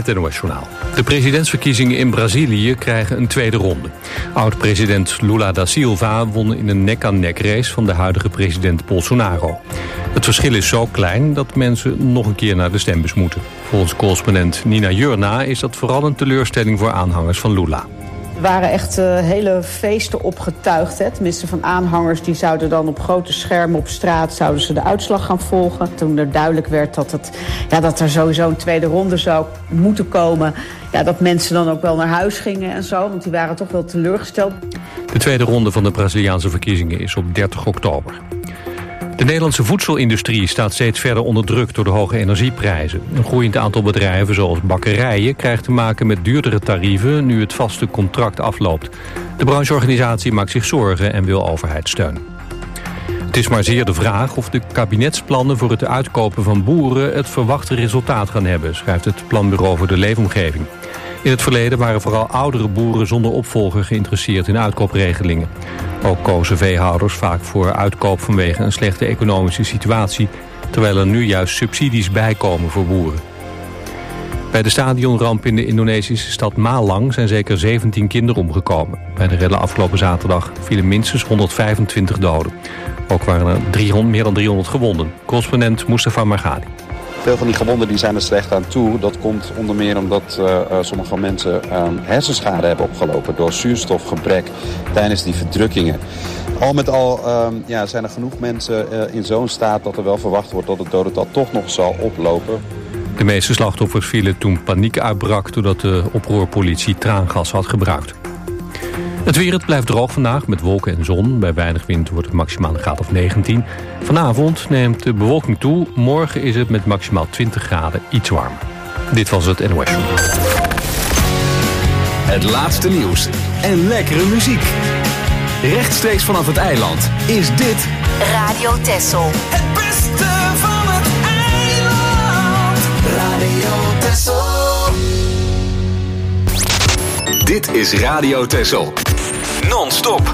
het NOS-journaal. De presidentsverkiezingen in Brazilië krijgen een tweede ronde. Oud-president Lula da Silva won in een nek-aan-nek race van de huidige president Bolsonaro. Het verschil is zo klein dat mensen nog een keer naar de stembus moeten. Volgens correspondent Nina Jurna is dat vooral een teleurstelling voor aanhangers van Lula. Er waren echt hele feesten opgetuigd. Tenminste van aanhangers die zouden dan op grote schermen op straat zouden ze de uitslag gaan volgen. Toen er duidelijk werd dat er sowieso een tweede ronde zou moeten komen. Ja, dat mensen dan ook wel naar huis gingen en zo. Want die waren toch wel teleurgesteld. De tweede ronde van de Braziliaanse verkiezingen is op 30 oktober. De Nederlandse voedselindustrie staat steeds verder onder druk door de hoge energieprijzen. Een groeiend aantal bedrijven zoals bakkerijen krijgt te maken met duurdere tarieven nu het vaste contract afloopt. De brancheorganisatie maakt zich zorgen en wil overheidssteun. Het is maar zeer de vraag of de kabinetsplannen voor het uitkopen van boeren het verwachte resultaat gaan hebben, schrijft het Planbureau voor de Leefomgeving. In het verleden waren vooral oudere boeren zonder opvolger geïnteresseerd in uitkoopregelingen. Ook kozen veehouders vaak voor uitkoop vanwege een slechte economische situatie, terwijl er nu juist subsidies bijkomen voor boeren. Bij de stadionramp in de Indonesische stad Malang zijn zeker 17 kinderen omgekomen. Bij de rellen afgelopen zaterdag vielen minstens 125 doden. Ook waren er meer dan 300 gewonden. Correspondent Mustafa Margadi. Veel van die gewonden die zijn er slecht aan toe. Dat komt onder meer omdat sommige mensen hersenschade hebben opgelopen door zuurstofgebrek tijdens die verdrukkingen. Al met al zijn er genoeg mensen in zo'n staat dat er wel verwacht wordt dat het dodental toch nog zal oplopen. De meeste slachtoffers vielen toen paniek uitbrak doordat de oproerpolitie traangas had gebruikt. Het weer, het blijft droog vandaag met wolken en zon. Bij weinig wind wordt het maximaal een graad of 19. Vanavond neemt de bewolking toe. Morgen is het met maximaal 20 graden iets warmer. Dit was het NOS Journal. Het laatste nieuws en lekkere muziek. Rechtstreeks vanaf het eiland is dit Radio Texel. Het beste van het eiland. Radio Texel. Dit is Radio Texel. Non-stop.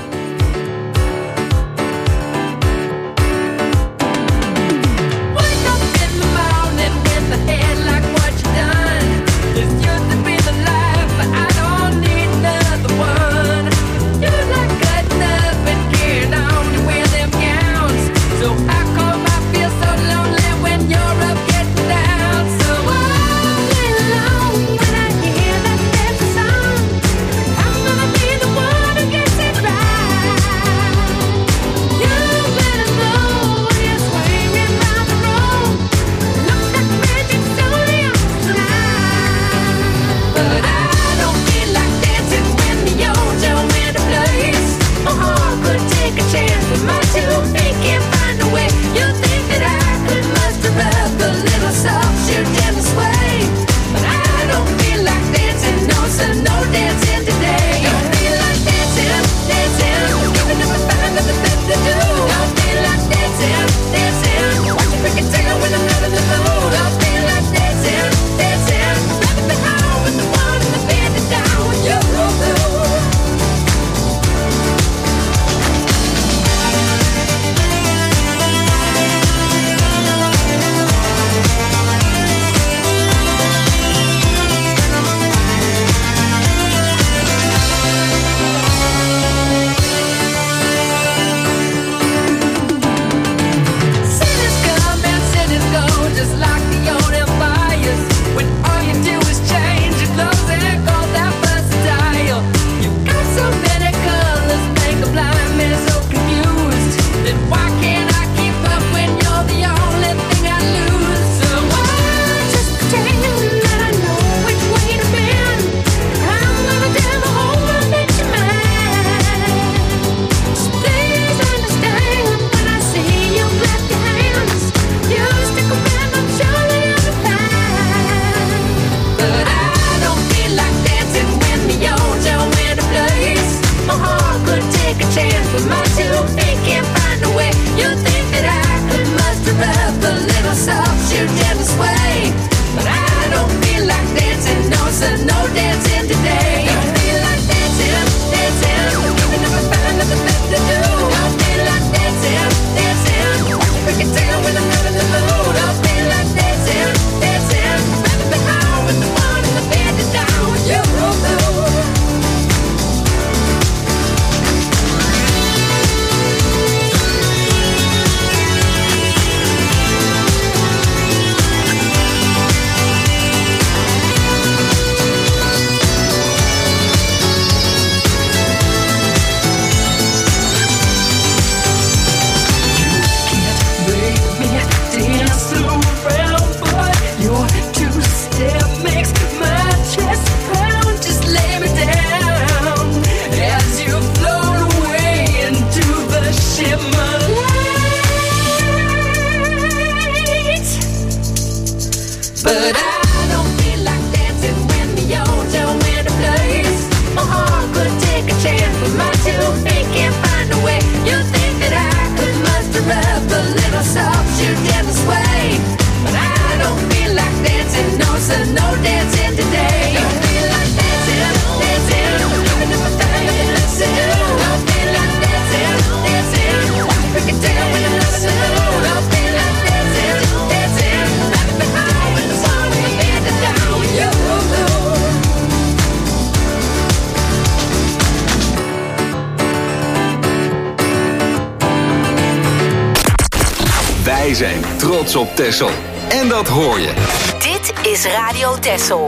Wij zijn trots op Texel. En dat hoor je. Dit is Radio Texel.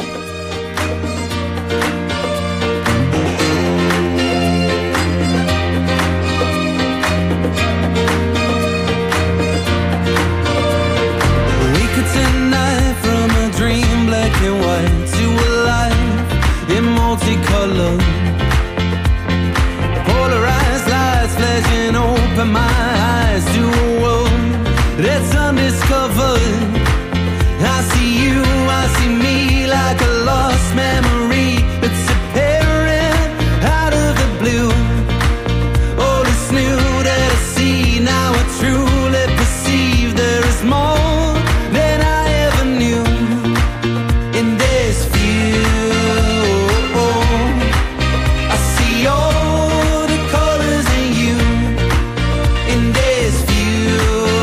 We could tonight from a dream black and white to a life in multicolor. Polarized lights flashing open my eyes to a world that's undiscovered. I see you, I see me like a lost memory that's appearing out of the blue. All is new that I see, now I truly perceive there is more than I ever knew in this view. I see all the colors in you in this view.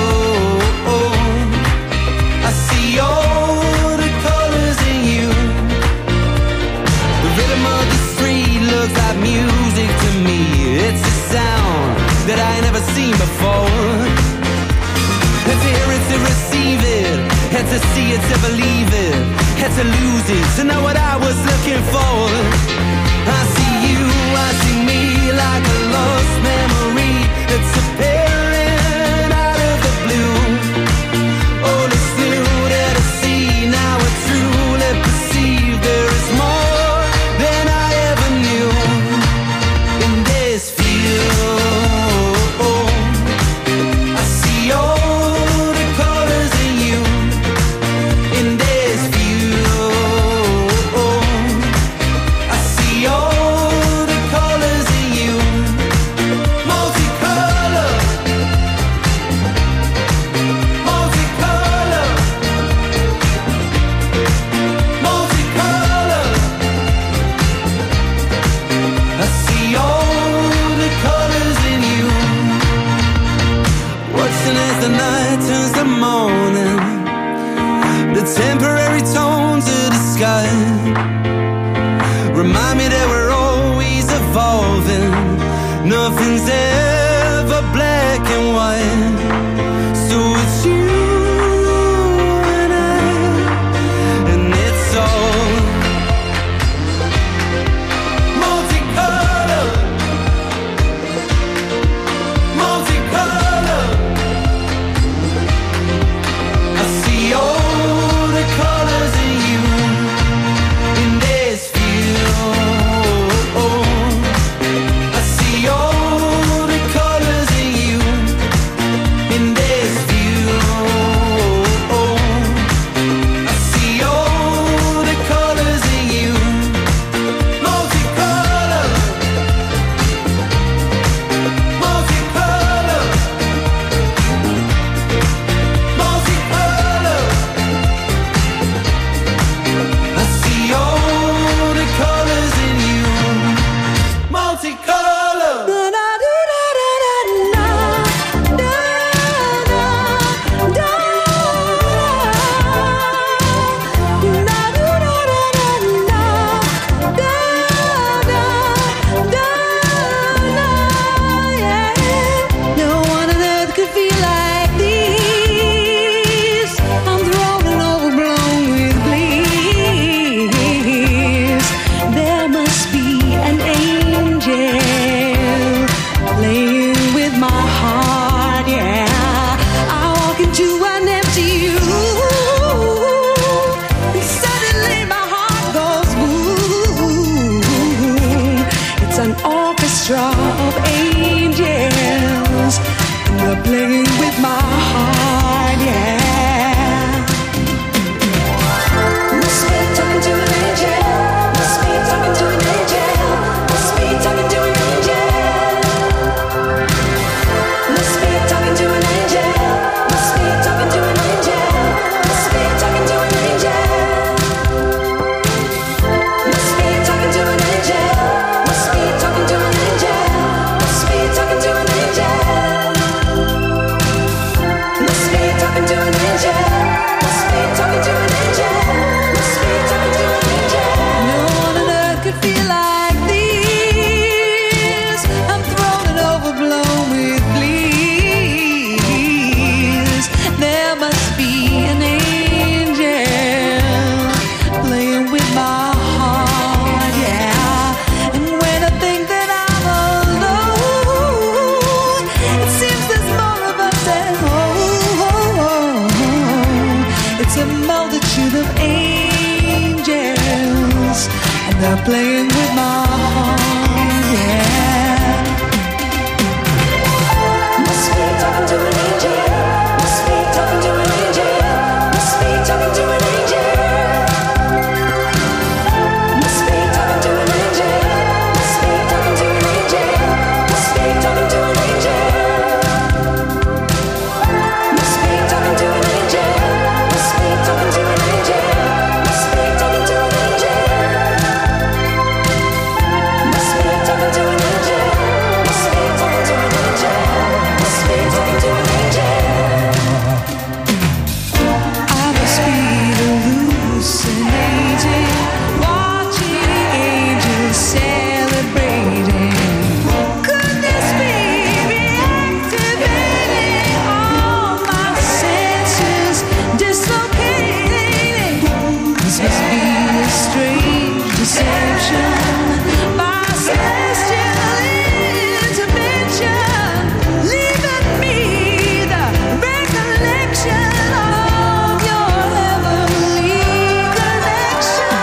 I see all the colors in you. The rhythm of the street looks like music to me. It's a sound that I ain't never seen before. Had to hear it to receive it, had to see it to believe it, had to lose it to know what I was looking for. I see you, I see me like a lost memory that's appearing out of the blue. All is new that I see, now I truly perceive there is more than I ever knew in this view. I see all the colors in you in this view. I see all the colors in you. Multicolor, multicolor, multicolor. I see all the colors in you. Watching as the night turns to morning, the temporary tones of the sky remind me that we're always evolving. Nothing's ever black and white. So it's you and I, and it's all multicolor, multicolor. I see all the colors in you in this view. I see all the hands and they're playing with my heart, yeah. Must be talking to an angel. Must be talking to an angel. Must be talking to an angel. Must be talking to an angel. Must be talking to an angel. Must be talking to an angel. Must be talking to an angel. Must be talking to an angel. Must be talking to an angel. Must be talking to an angel. Must be talking to an angel. Must be talking to an angel. I must be hallucinating, watching angels celebrating. Could this be reactivating all my senses, dislocating? This must be a strange deception by celestial intervention, leaving me the recollection of your heavenly connection.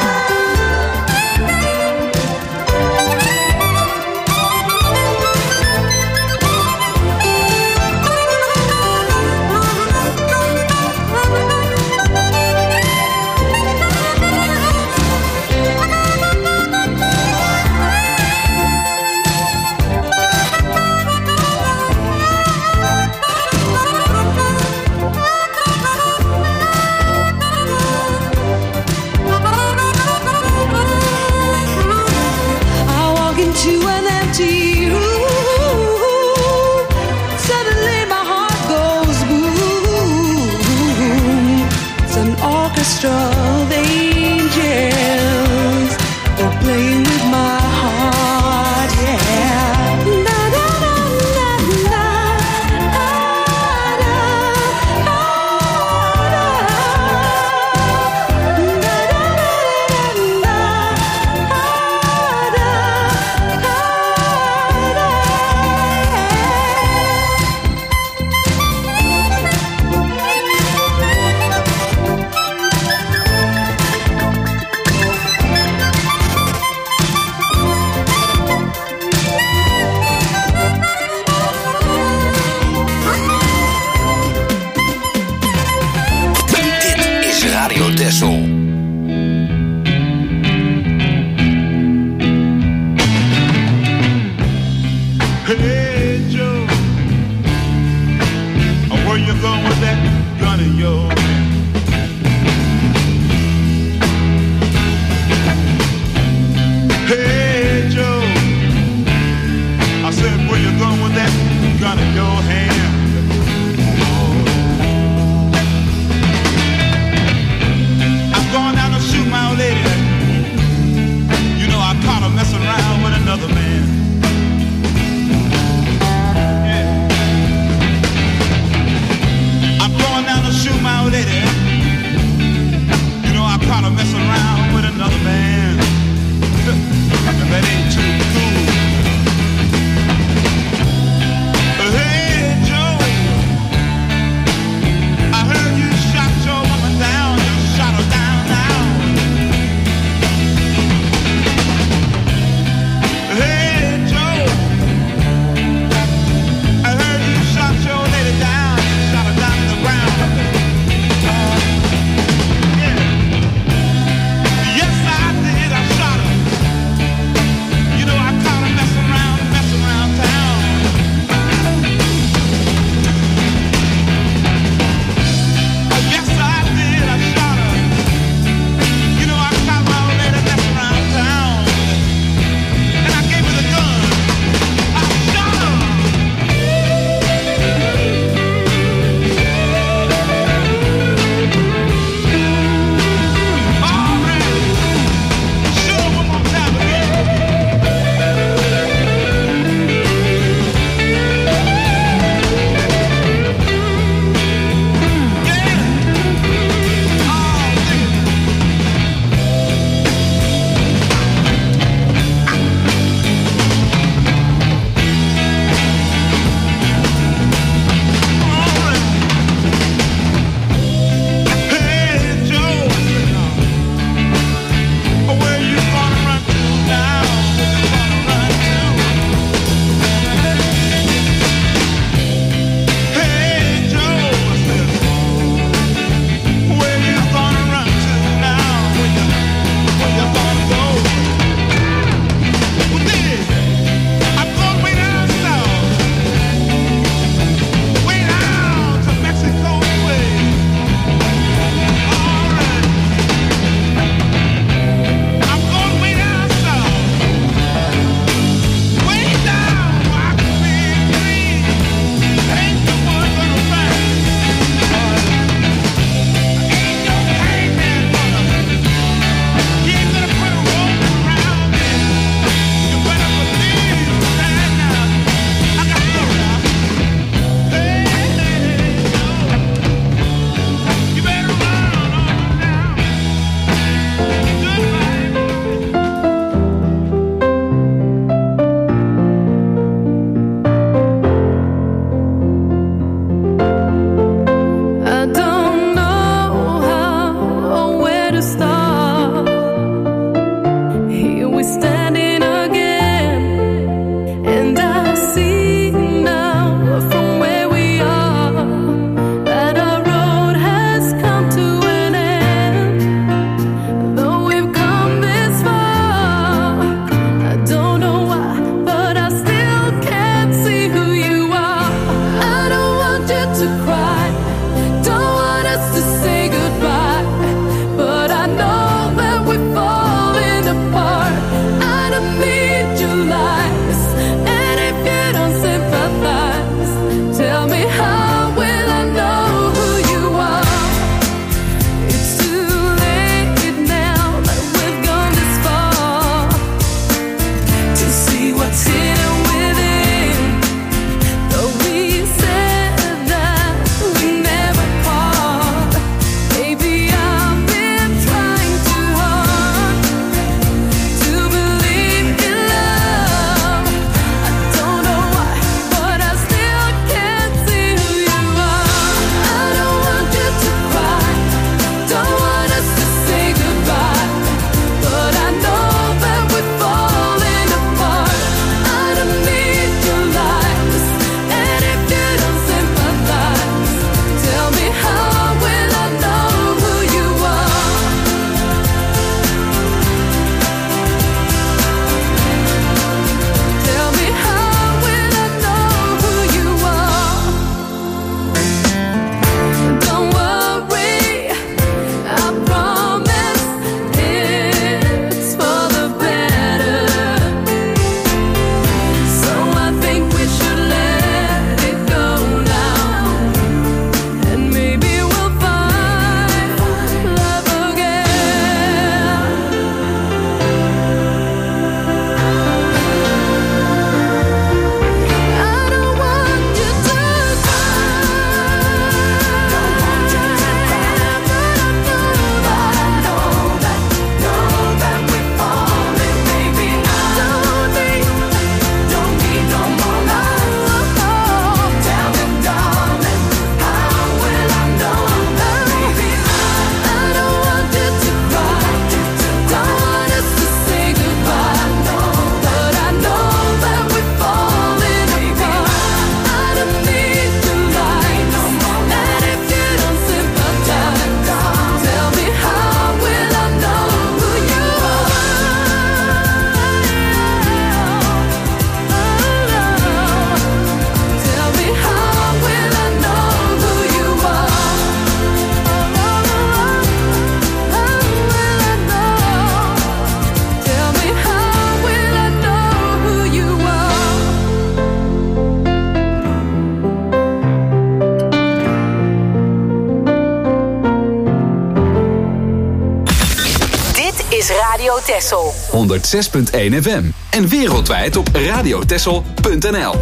Radio Texel. 106.1 FM. En wereldwijd op radiotexel.nl.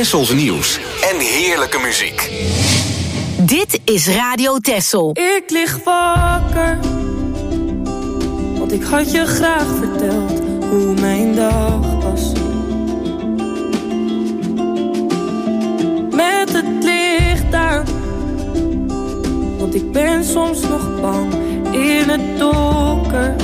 Tessels nieuws en heerlijke muziek. Dit is Radio Tessel. Ik lig wakker, want ik had je graag verteld hoe mijn dag was. Met het licht aan, want ik ben soms nog bang in het donker.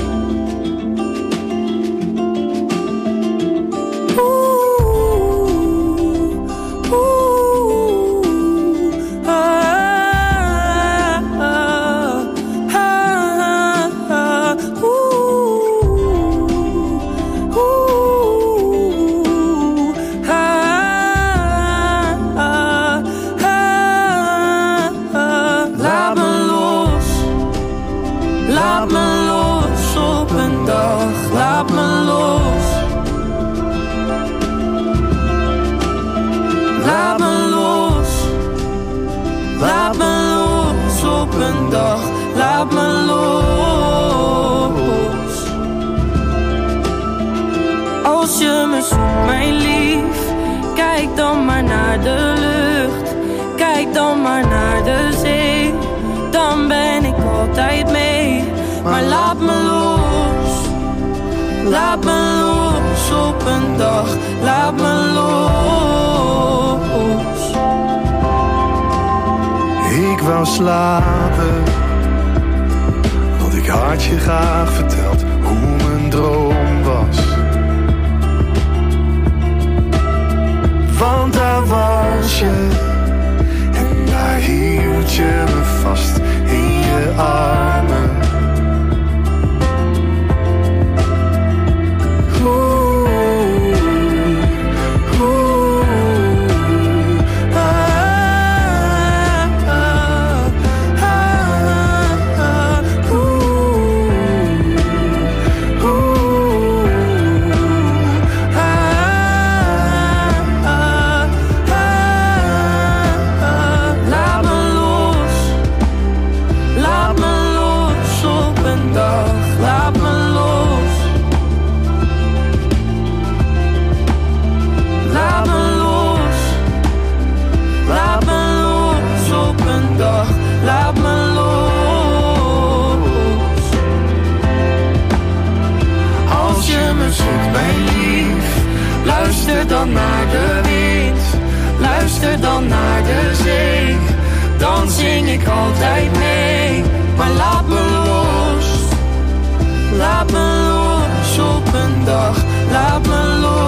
Laat me los. Als je me zoekt, mijn lief, kijk dan maar naar de lucht. Kijk dan maar naar de zee. Dan ben ik altijd mee. Maar laat me los. Laat me los op een dag. Laat me los. Ik wou slapen, want ik had je graag verteld hoe mijn droom was. Want daar was je, en daar hield je me vast in je armen. Luister dan naar de wind, luister dan naar de zee. Dan zing ik altijd mee, maar laat me los. Laat me los op een dag, laat me los.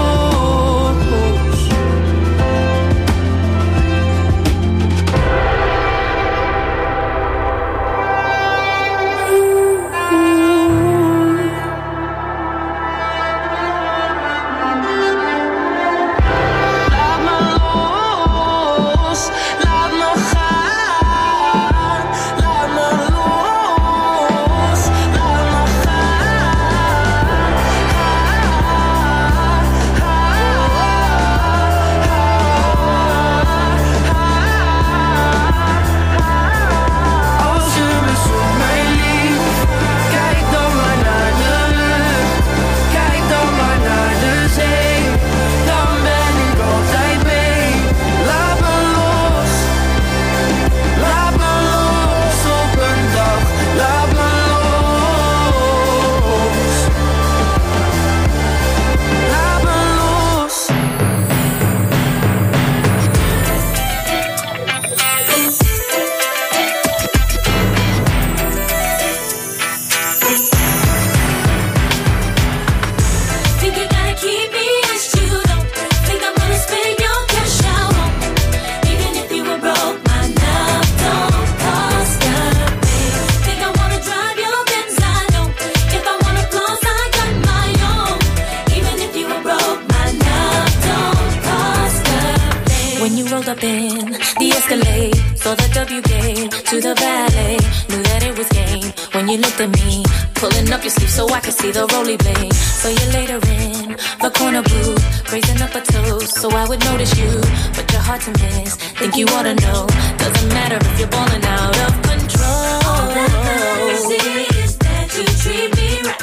up in the Escalade, saw the W game to the valet, knew that it was game when you looked at me, pulling up your sleeve so I could see the roly blade. So you later in the corner booth, raising up a toast so I would notice you, but you're hard to miss, think you ought to know, doesn't matter if you're balling out of control. All that matters is that you treat me right,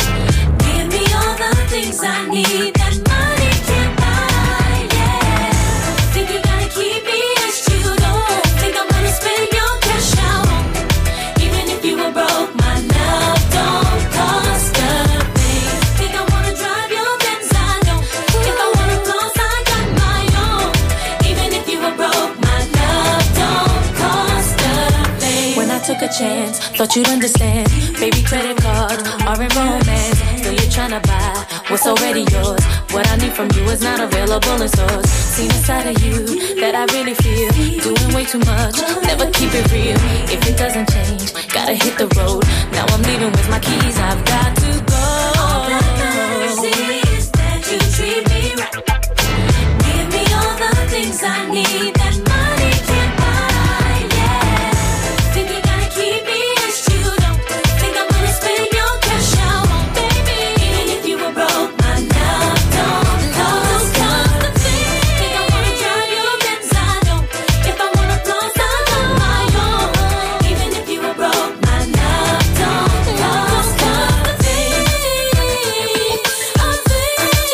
give me all the things I need that money can't buy, yeah. chance, thought you'd understand. Baby, credit cards aren't romance. Still you're trying to buy what's already yours. What I need from you is not available in stores. Seen a side of you that I really feel. Doing way too much, never keep it real. If it doesn't change, gotta hit the road. Now I'm leaving with my keys, I've got to go. All that matters is that you treat me right. Give me all the things I need that money can't buy, yeah. Think you gotta keep me as you don't. Think I'm gonna spend your cash out on baby. Even if you were broke, my love don't cost the thing. Think I wanna drive your Benz, I don't. If I wanna floss, I got my own. Even if you were broke, my love don't cost the thing. I'm free.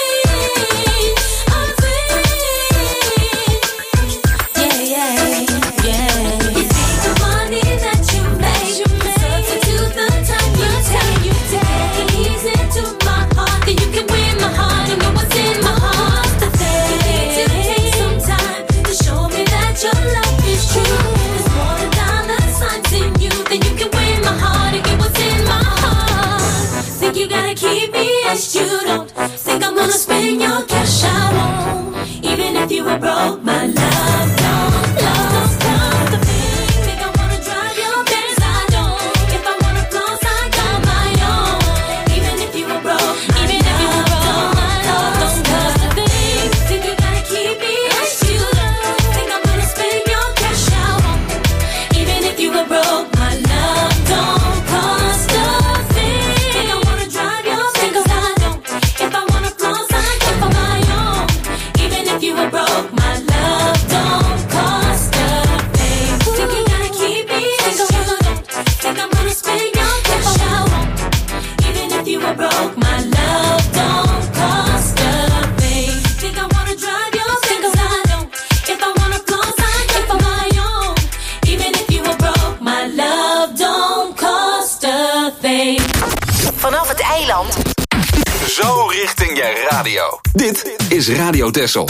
Yeah. You think the money that you make substitute the time you take. And ease into my heart, then you can win my heart and know what's in my heart. The thing you need to take some time to show me that your love is true. There's more than dollar signs in you, then you can win my heart and get what's in my heart. Think you gotta keep me as you don't. Think I'm gonna spend your cash I won't. Even if you were broke, my love don't cost the thing. Think I wanna drive your Benz, I don't. If I wanna floss, I got my own. Even if you were broke, my love don't cost the thing. Think you gotta keep me as you don't. Think I'm gonna spend your cash I won't. Even if you were broke, my love don't cost a thing. Think I wanna drive your Benz, I don't. If I wanna floss, I got my own. Even if you were broke, my love don't cost a thing. Think you gotta keep me as you don't. Think I'm gonna spend your cash I won't. Even if you were broke, my love don't cost a thing. Think I wanna drive your Benz, I don't. If I wanna floss, I got my own. Even if you were broke, my love don't cost a thing. Vanaf het eiland. Zo richting je radio. Dit is Radio Texel.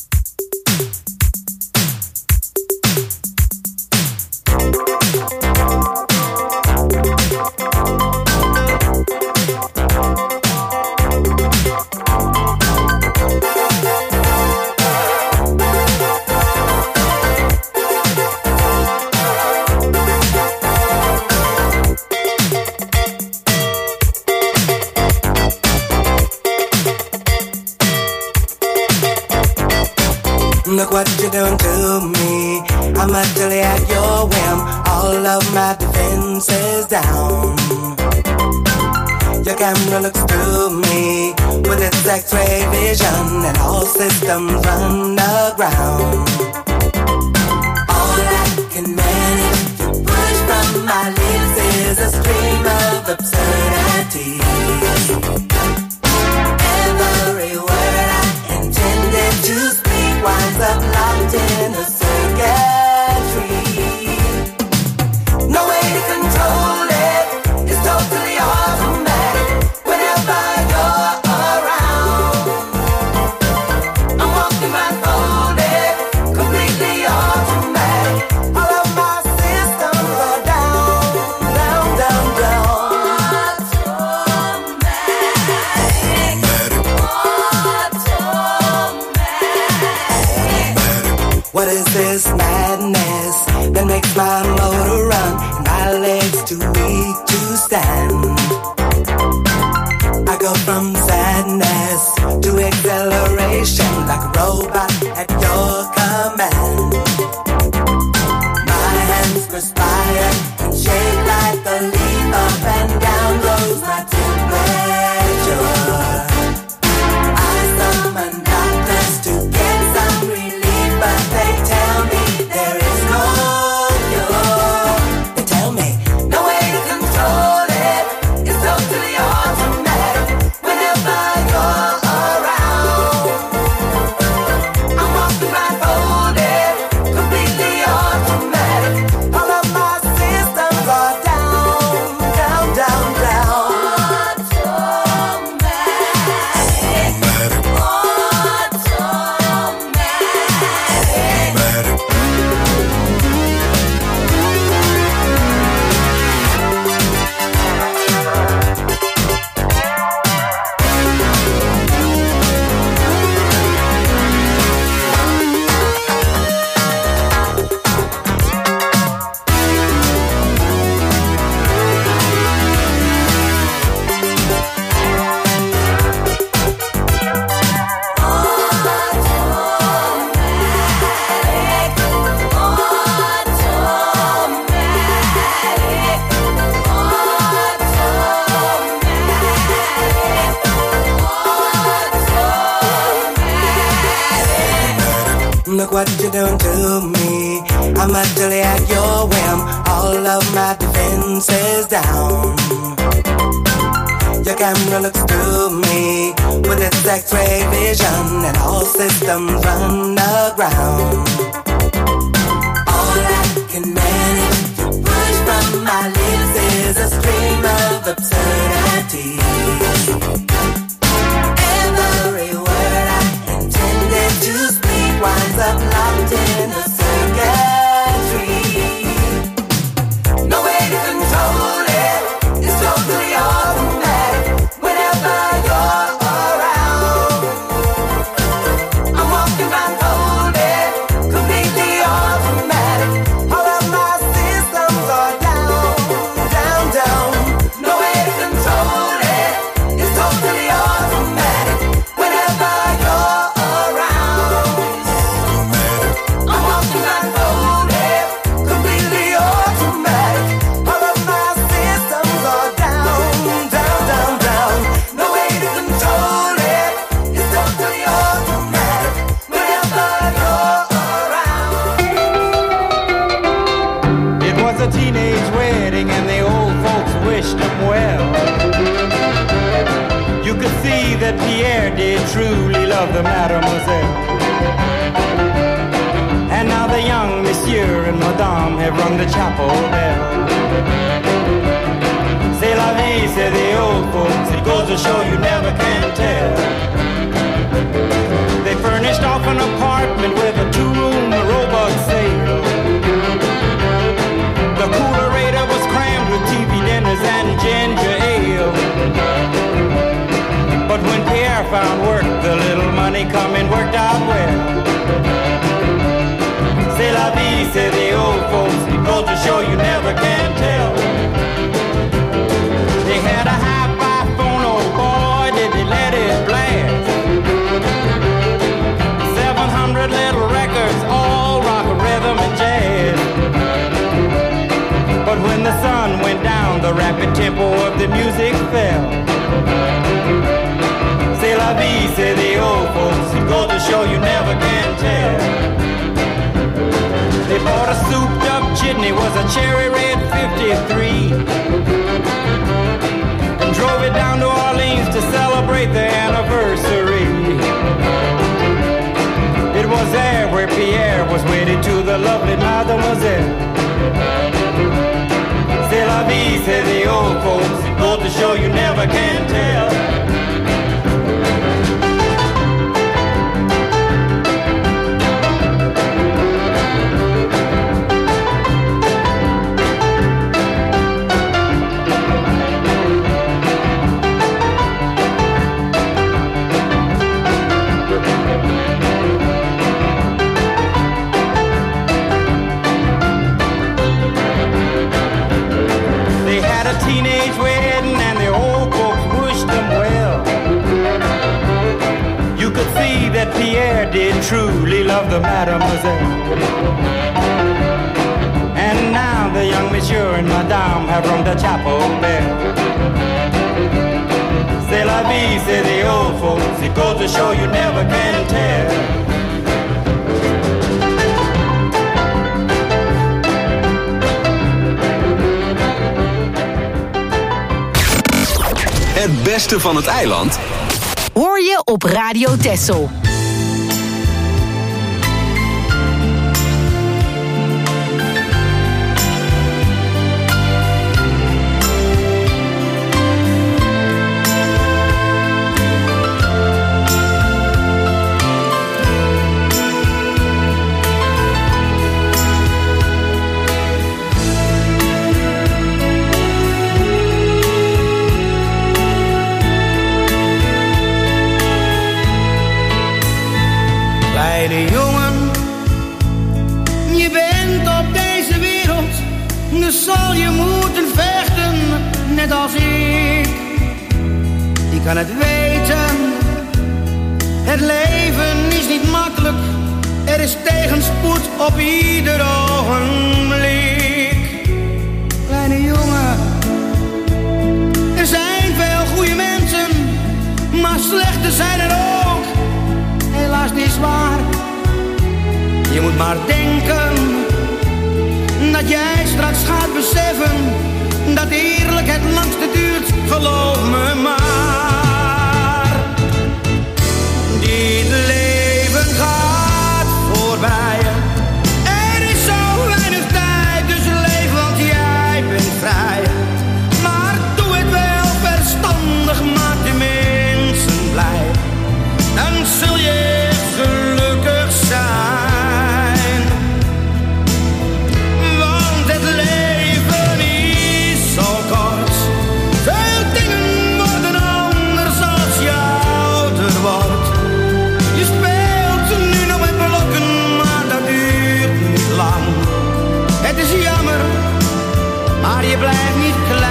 Look what you're doing to me. I'm utterly at your whim. All of my defenses down. Your camera looks through me with its X-ray vision, and all systems run aground. All I can manage to push from my lips is a stream of absurdity. Every word I intended to speak winds up locked in a circuitry. No way to control it, it's totally automatic. Whenever you're around, I'm walking blindfolded, completely automatic. All of my systems are down, down, down, down. What is this madness that makes my motor run and my legs too weak to stand? I go from sadness to exhilaration like a robot at your command. My hands perspire and shake like a leaf. Up and down goes my temperature. I summon doctors to get some relief, but they tell me there is no cure. They tell me no way to control it, look what you're doing to me. I'm utterly at your whim. All of my defenses down. Your camera looks through me with its X-ray vision, and all systems run aground. All I can manage to push from my lips is a stream of absurdity. Every word I intended to speak winds up locked in the circuitry. No way to control it, it's totally automatic. Whenever you're around, I'm walking around holding, completely automatic. All of my systems are down, down, down. No way to control it, it's totally automatic. Whenever you're around, I'm walking around holding, completely automatic. All of my systems are down, down, down, down. No way to control it, it's totally automatic. Whenever you're around. It was a teenage wedding and the old folks wished them well. You could see that Pierre did truly love the mademoiselle. And now the young monsieur and madame have rung the chapel bell. C'est la vie, say the old folks, it goes to show you never can tell. They furnished off an apartment with a two-room robot sale. The coolerator was crammed with TV dinners and ginger ale. But when Pierre found work, the little money coming worked out well. C'est la vie, say the old folks, it goes to show you never can tell. They had a hi-fi phone, oh boy, did they let it blast. 700 little records, all rock, rhythm, and jazz. But when the sun went down, the rapid tempo of the music fell. C'est la vie, say the old folks, it goes to show you never can tell. They bought a souped-up chitney, was a cherry red 53, and drove it down to Orleans to celebrate the anniversary. It was there where Pierre was wedded to the lovely mademoiselle. C'est la vie, say the old folks, it goes to show you never can tell. Teenage wedding and the old folks wished them well. You could see that Pierre did truly love the mademoiselle. And now the young monsieur and madame have rung the chapel bell. C'est la vie, say the old folks, it goes to show you never can tell. Het beste van het eiland hoor je op Radio Texel. Kleine jongen, je bent op deze wereld, dus zal je moeten vechten, net als ik. Je kan het weten, het leven is niet makkelijk, er is tegenspoed op ieder ogenblik. Kleine jongen, er zijn veel goede mensen, maar slechte zijn er ook. Helaas niet waar. straks gaat beseffen dat eerlijk het langste duurt, geloof me maar. Dit leven gaat voorbij. Er is zo weinig tijd, dus leef, want jij bent vrij. Maar doe het wel verstandig, maak de mensen blij. Dan zul je gelukkig zijn. Want het leven is zo kort. Veel dingen worden anders als je ouder wordt. Je speelt nu nog met blokken, maar dat duurt niet lang. Het is jammer, maar je blijft niet klein.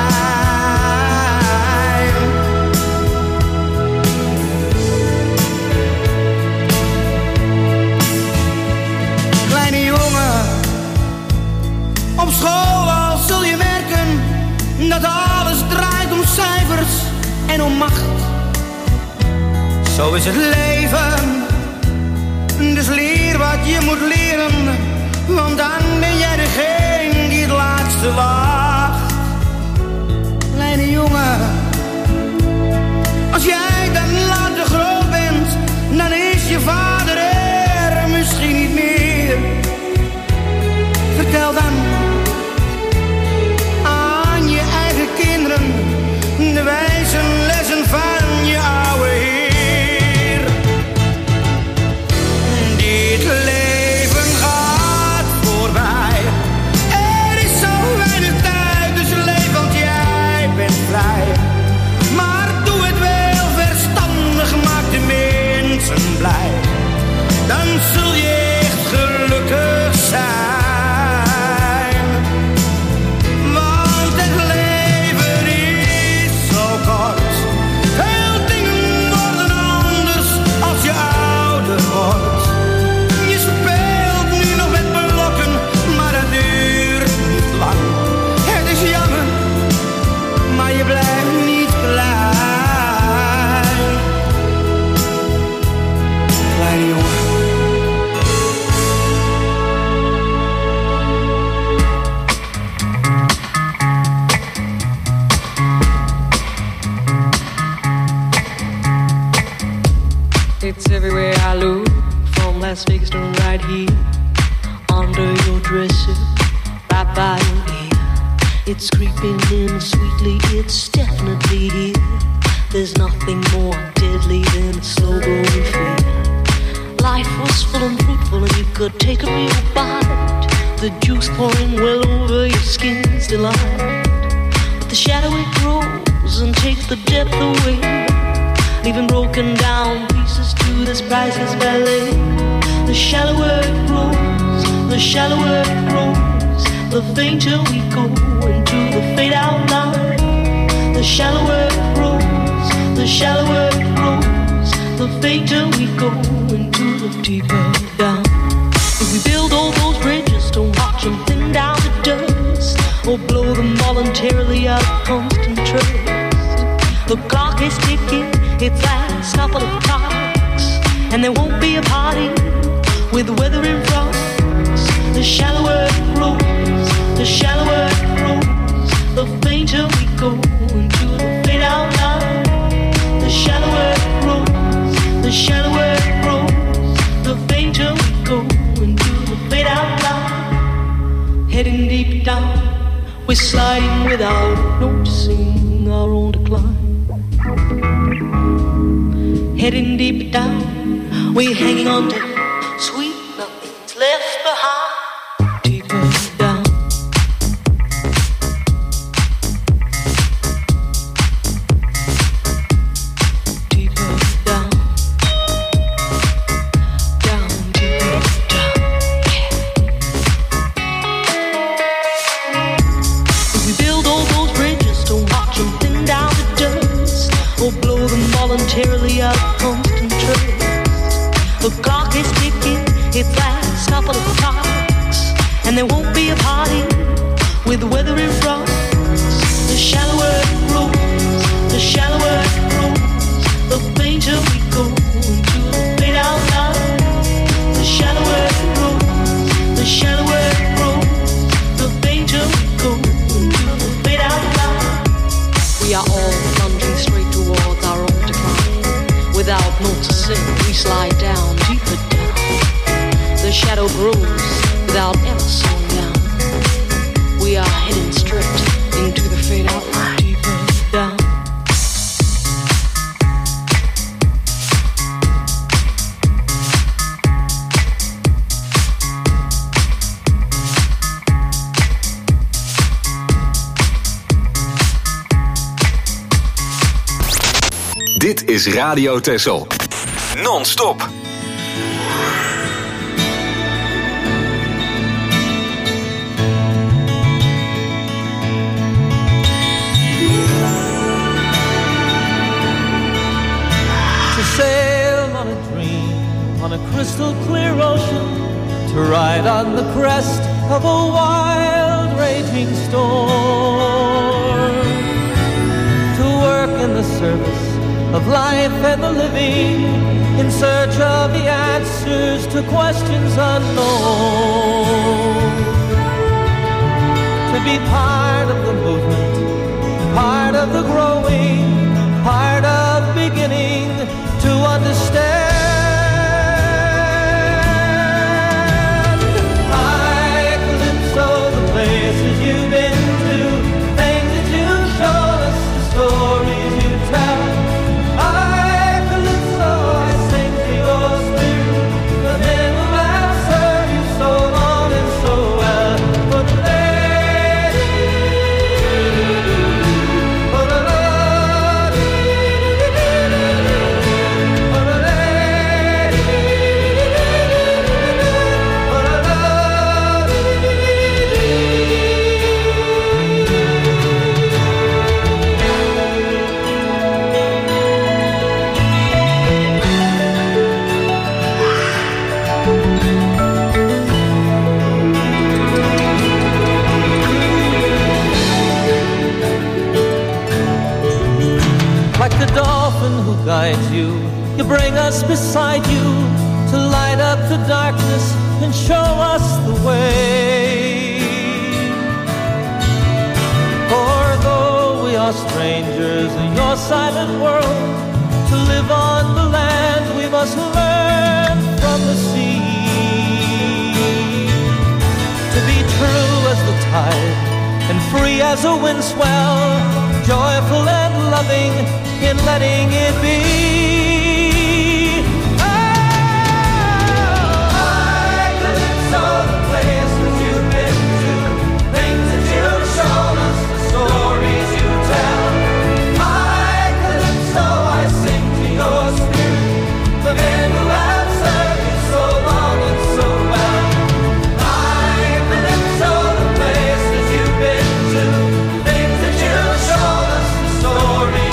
Kleine jongen, op school al zul je merken dat alles draait om cijfers en om macht. Zo is het leven, dus leer wat je moet leren, want dan ben jij degene die het laatste lacht. Kleine jongen, als jij dan later groot bent, dan is je vader er misschien niet meer. Vertel dan aan je eigen kinderen de wijze lessen van je oude heer. Dit leven gaat voorbij. Er is zo weinig tijd, dus leef, want jij bent vrij. Maar doe het wel verstandig, maak de mensen blij. Dan zul je echt gelukkig zijn. Want het leven is zo kort. Veel dingen worden anders als je ouder wordt. Je speelt nu nog met blokken, maar dat duurt niet lang. Het is jammer, maar je blijft niet klein. Kleine jongen. It's everywhere I look, from Las Vegas to right here, under your dresser, right by your ear. It's creeping in sweetly, it's definitely here. There's nothing more deadly than a slow-growing fear. Life was full and fruitful and you could take a real bite. The juice pouring well over your skin's delight. But the shadow it grows and takes the depth away, leaving broken down pieces to this priceless ballet. The shallower it grows, the shallower it grows, the fainter we go into the fade out line. The shallower it grows, the shallower it grows, the fainter we go into the deeper down. If we build all those bridges, don't watch them thin down to dust, or blow them voluntarily out of constant trust. The clock is ticking, its last couple of clocks, and there won't be a party with the weather in front. The shallower it grows, the shallower it grows, the fainter we go into the fade out line. The shallower it grows, the shallower it grows, the fainter we go into the fade out line. Heading deep down, we're sliding without noticing our own decline. Heading deep down, we're hanging on to sweet nothing's left behind. Deeper down. Deeper down. Down, deeper down. If we build all those bridges, don't watch them thin down to dust, or blow them voluntarily out of constant trust. The clock is ticking, its last couple of clocks, and there won't be a party with the weather in front. The shallower it grows, the shallower it grows, the fainter we go into the fade out line. The shallower it grows, the shallower it grows, the fainter Dit is Radio Texel. Non-stop. Sail on a dream, on a crystal clear ocean, to ride on the crest of a wild raging storm, to work in the service of life and the living, in search of the answers to questions unknown, to be part of the movement, part of the growing, part of beginning to understand. I calypso, the places you've been to, things that you've shown us, the stories you tell. I calypso, I sing to your spirit, the men who have served you so long and so well. But like the dolphin who guides you, you bring us beside you to light up the darkness and show us the way. For though we are strangers in your silent world, to live on the land we must learn from the sea. To be true as the tide and free as a wind swell, joyful and loving in letting it be. Oh, I calypso, the places you've been to, things that you've shown us, the stories you tell. I calypso, I sing to your spirit, the men who have served you so long and so well. I calypso, the places you've been to, things that you've shown us, the stories.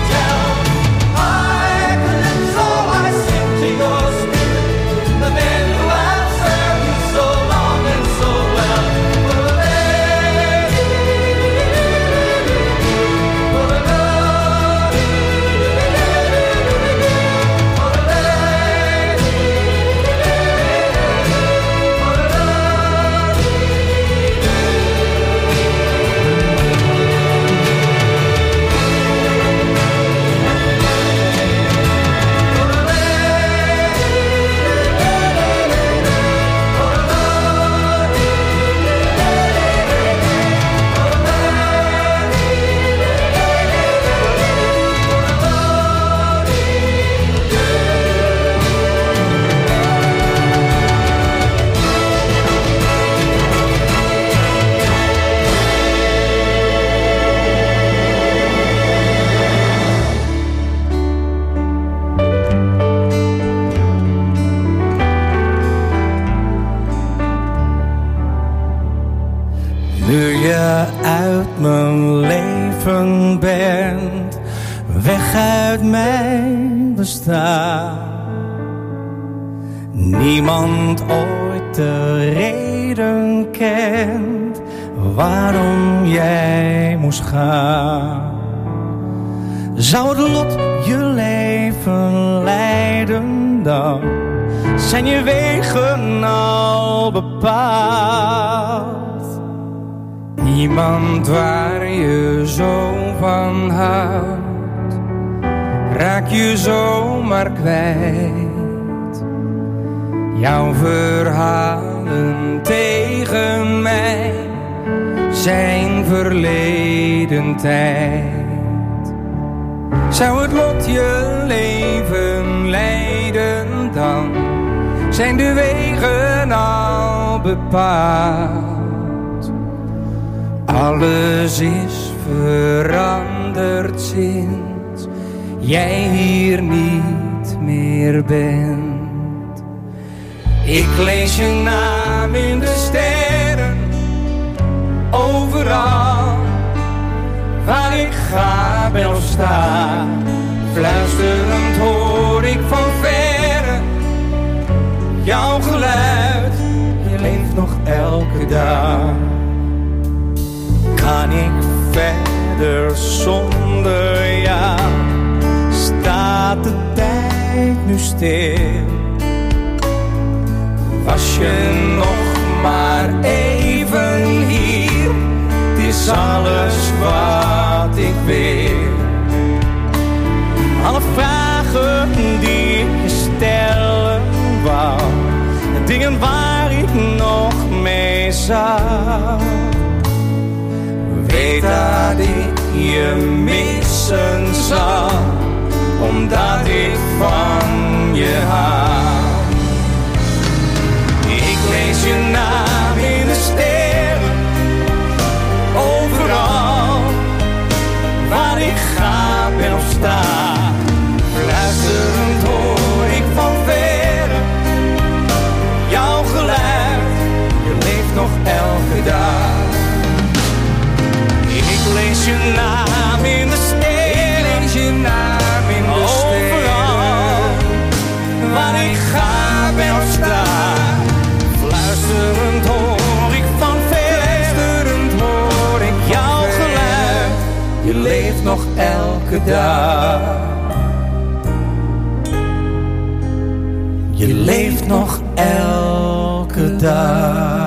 Mijn leven bent, weg uit mijn bestaan. Niemand ooit de reden kent waarom jij moest gaan. Zou het lot je leven leiden dan, zijn je wegen al bepaald. Iemand waar je zo van houdt, raak je zomaar kwijt. Jouw verhalen tegen mij zijn verleden tijd. Zou het lot je leven leiden dan, zijn de wegen al bepaald. Alles is veranderd sinds jij hier niet meer bent. Ik lees je naam in de sterren, overal waar ik ga ben of sta. Fluisterend hoor ik van verre jouw geluid, je leeft nog elke dag. Kan ik verder zonder jou? Staat de tijd nu stil? Was je nog maar even hier? Het is alles wat ik wil. Alle vragen die ik je stellen wou, dingen waar ik nog mee zou. Weet dat ik je missen zal, omdat ik van je hou. Ik lees je naam in de sterren, overal waar ik ga ben of sta. Fluisterend hoor ik van verre jouw geluid, je leeft nog elke dag. Ik lees je naam in de sterren, lees je naam in de overal waar ik ga ben of sta. Fluisterend hoor ik van ver, fluisterend hoor ik jouw geluid, je leeft nog elke dag. Je leeft nog elke dag.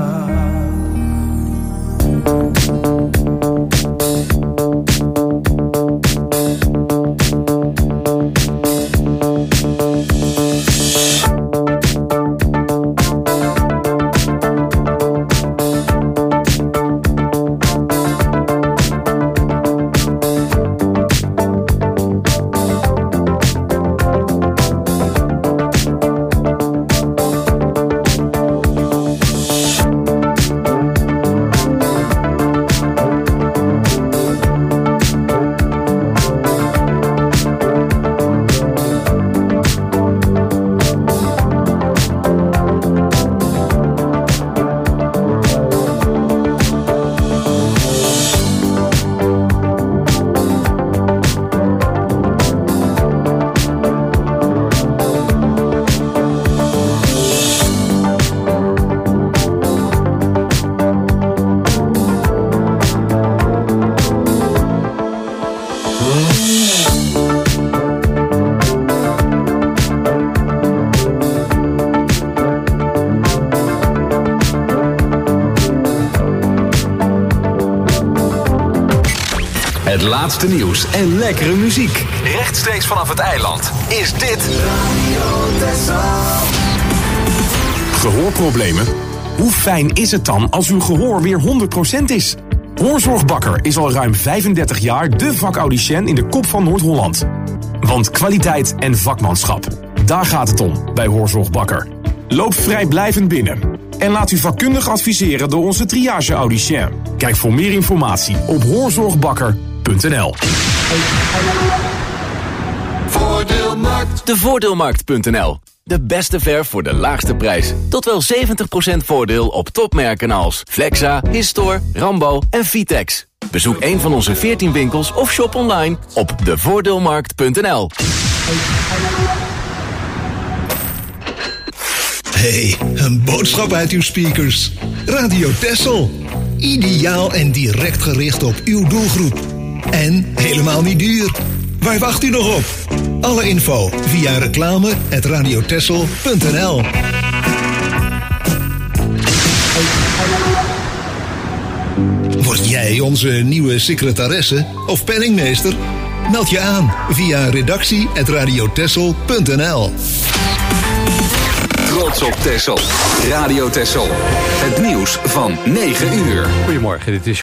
Het laatste nieuws en lekkere muziek. Rechtstreeks vanaf het eiland is dit Radio Texel. Gehoorproblemen? Hoe fijn is het dan als uw gehoor weer 100% is? Hoorzorgbakker is al ruim 35 jaar de vakaudiënt in de kop van Noord-Holland. Want kwaliteit en vakmanschap, daar gaat het om bij Hoorzorgbakker. Loop vrijblijvend binnen en laat u vakkundig adviseren door onze triage-audicien. Kijk voor meer informatie op hoorzorgbakker.nl. Voordeelmarkt. De Voordeelmarkt.nl. De beste verf voor de laagste prijs. Tot wel 70% voordeel op topmerken als Flexa, Histor, Rambo en Vitex. Bezoek een van onze 14 winkels of shop online op devoordeelmarkt.nl. Hey, een boodschap uit uw speakers. Radio Texel. Ideaal en direct gericht op uw doelgroep. En helemaal niet duur. Waar wacht u nog op? Alle info via reclame@radiotexel.nl. Word jij onze nieuwe secretaresse of penningmeester? Meld je aan via redactie@radiotexel.nl. Trots op Texel. Radio Texel. Het nieuws van 9 uur. Goedemorgen, dit is